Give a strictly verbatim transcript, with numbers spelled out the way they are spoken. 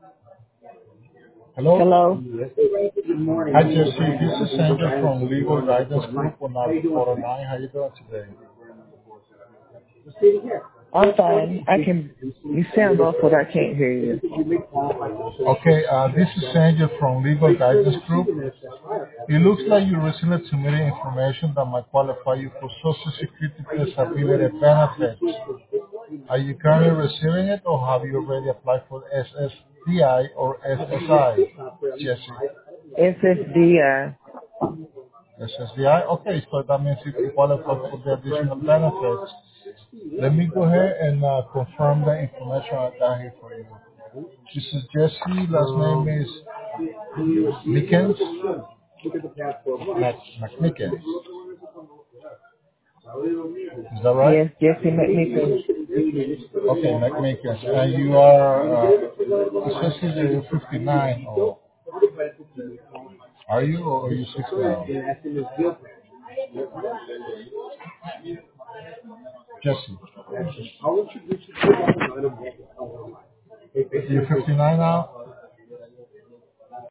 Hello? Hello? Hi, Jesse. This is Sandra from Legal Guidance Group on our Photo nine. How you doing today? I'm fine. I can, you sound off, but I can't hear you. Okay, uh, this is Sandra from Legal Guidance Group. It looks like you recently submitted information that might qualify you for Social Security Disability benefits. Are you currently receiving it, or have you already applied for S S D I or S S I, Jesse? S S D I. S S D I? Okay, so that means you can qualify for the additional benefits. Let me go ahead and uh, confirm the information I got here for you. This is Jesse. Last name is Mickens. Mac, McMickens. Is that right? Yes, Jesse McNichol. Okay, McMickens. And you are, uh, it says here that you're fifty-nine. Or are you, or are you sixty-nine? Jesse. You're fifty-nine now?